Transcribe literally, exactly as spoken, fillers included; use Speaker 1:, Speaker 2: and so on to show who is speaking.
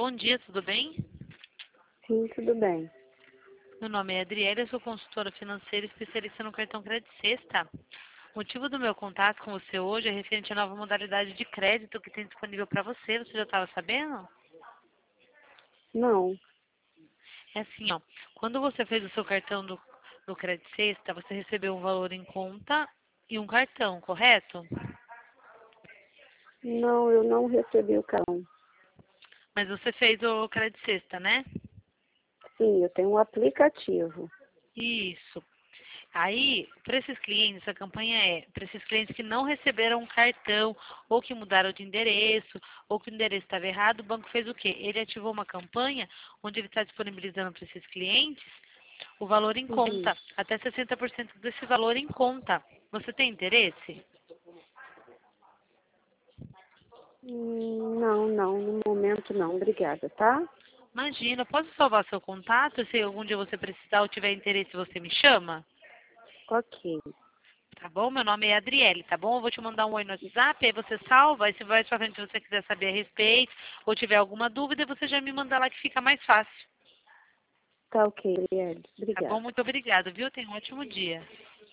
Speaker 1: bom dia, tudo bem?
Speaker 2: Sim, tudo bem.
Speaker 1: Meu nome é Adriele, eu sou consultora financeira especialista no cartão Crédito Sexta. O motivo do meu contato com você hoje é referente à nova modalidade de crédito que tem disponível para você. Você já estava sabendo?
Speaker 2: Não,
Speaker 1: É assim, ó. Quando você fez o seu cartão do, do Crédito Sexta, você recebeu um valor em conta e um cartão, correto?
Speaker 2: não, eu não recebi o cartão.
Speaker 1: Mas você fez o Crédito Sexta, né?
Speaker 2: Sim, eu tenho um aplicativo.
Speaker 1: Isso. Aí, para esses clientes, a campanha é para esses clientes que não receberam um cartão, ou que mudaram de endereço, ou que o endereço estava errado, o banco fez o quê? Ele ativou uma campanha onde ele está disponibilizando para esses clientes o valor em
Speaker 2: Uhum.
Speaker 1: conta, até sessenta por cento desse valor em conta. Você tem interesse?
Speaker 2: Hum, Não, não, no momento não. Obrigada, tá?
Speaker 1: Imagina, eu posso salvar seu contato? Se algum dia você precisar ou tiver interesse, você me chama?
Speaker 2: Ok,
Speaker 1: Tá bom? Meu nome é Adriele, tá bom? Eu vou te mandar um oi no WhatsApp, aí você salva, aí se mais pra frente você quiser saber a respeito, ou tiver alguma dúvida, você já me manda lá que fica mais fácil.
Speaker 2: tá ok, Arielle.
Speaker 1: Tá bom?
Speaker 2: Obrigada.
Speaker 1: Muito obrigada, viu? Tenha um ótimo dia.